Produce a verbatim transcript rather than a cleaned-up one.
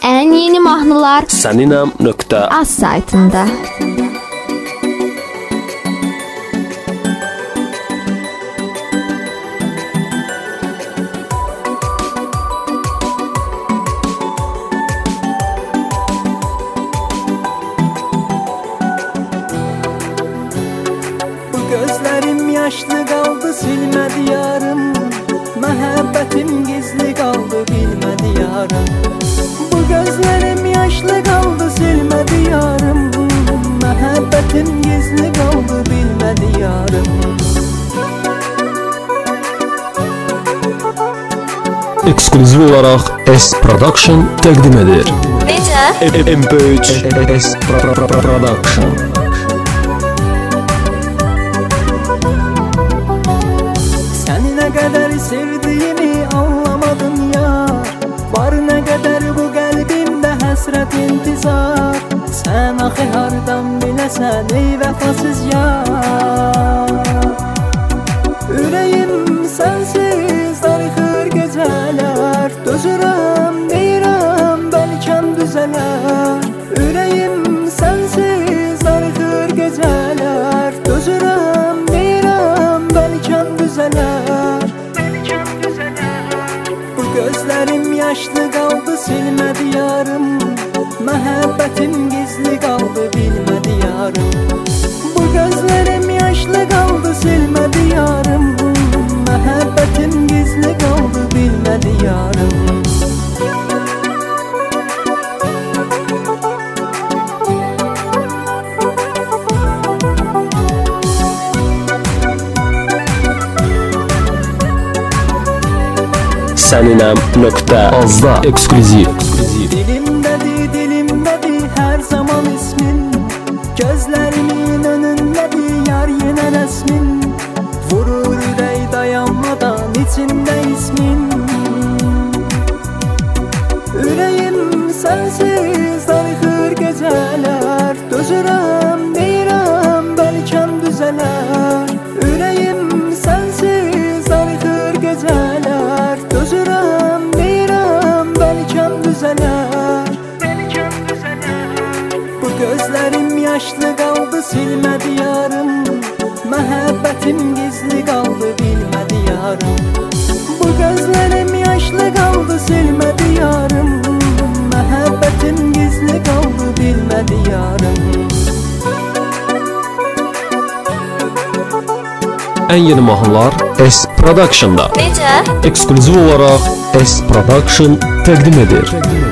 ən yeni mahnılar Saninam nöqtə az saytında. Gözlerim yaşlı kaldı silmedi yarım, məhəbbətim gizli kaldı bilmedi yarım. Bu gözlerim yaşlı kaldı silmedi yarım, məhəbbətim gizli kaldı bilmedi yarım. Eksklüziv olaraq S Production təqdim edir. Necə? M P üç S Production. Sevdiğimi anlamadın yar, var ne kadar bu kalbimde hasret intizar. Sen axı hardan biləsən ey vəfasız yar. Ürəyim sensiz darıxır gecələr, dözürəm deyirəm bəlkəm düzələr. Ürəyim sensiz darıxır gecələr, dözürəm deyirəm bəlkəm düzələr. Gözlerim yaşlı kaldı silmedi yarım, məhəbbətim gizli kaldı bilmedi yarım. Bu gözlerim yaşlı kaldı silmedi yarım, məhəbbətim gizli kaldı bilmedi yarım. Saninam nöqtə azda eksklüziv. Dilimdedir, dilimdedir her zaman ismin, gözlerimin önündedir yar yine resmin. Vurur ürək dayanmadan içimde ismin. Ürəyim sensiz darıxır gecələr, dözürəm deyirəm bəlkəm düzələr. Ürəyim sensiz darıxır gecələr, dözürəm deyirəm bəlkəm düzələr. Bu gözlerim yaşlı kaldı silmedi yarım, məhəbbətim gizli kaldı bilmedi yarım. Bu gözlerim yaşlı kaldı silmedi yarım, məhəbbətim gizli kaldı bilmedi yarım. Ən yeni mahnılar S Production'da. Necə? Eksklüziv olaraq S Production təqdim edir.